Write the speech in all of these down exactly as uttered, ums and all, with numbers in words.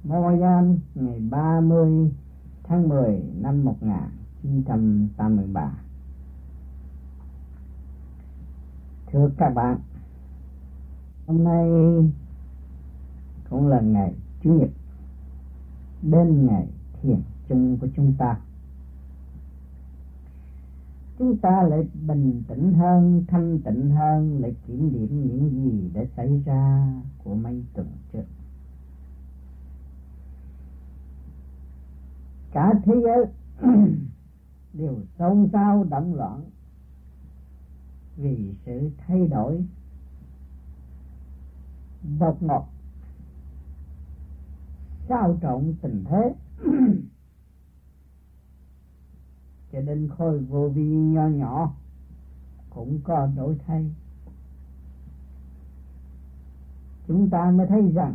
Montreal ngày ba mươi tháng mười năm một nghìn chín trăm tám mươi ba. Thưa các bạn, hôm nay cũng là ngày Chủ nhật, đến ngày thiền chung của chúng ta. Chúng ta lại bình tĩnh hơn, thanh tịnh hơn, lại kiểm điểm những gì đã xảy ra của mấy tuần trước. Cả thế giới đều xôn xao động loạn vì sự thay đổi đột ngột, xáo trộn tình thế, cho đến khối vô vi nho nhỏ cũng có đổi thay. Chúng ta mới thấy rằng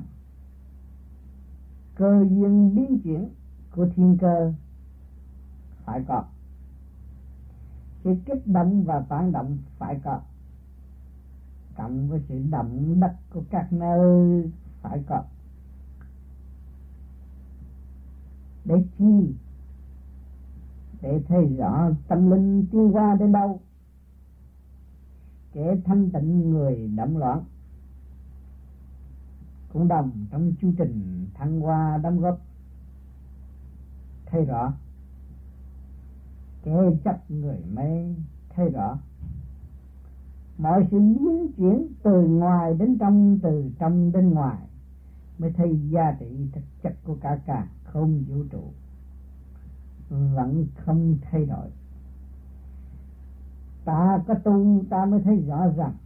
cơ duyên biến chuyển của thiên cơ phải có, sự kích động và phản động phải có, cộng với sự động đất của các nơi phải có. Để chi? Để thấy rõ tâm linh tiến hóa đến đâu, kẻ thanh tịnh người động loạn cũng đồng trong chương trình thăng hoa đóng góp. Thấy rõ kẻ chấp người mê, thấy rõ mọi sự biến chuyển từ ngoài đến trong, từ trong đến ngoài, mới thấy giá trị thực chất của cả cả không vũ trụ vẫn không thay đổi. Ta có tu ta mới thấy rõ rằng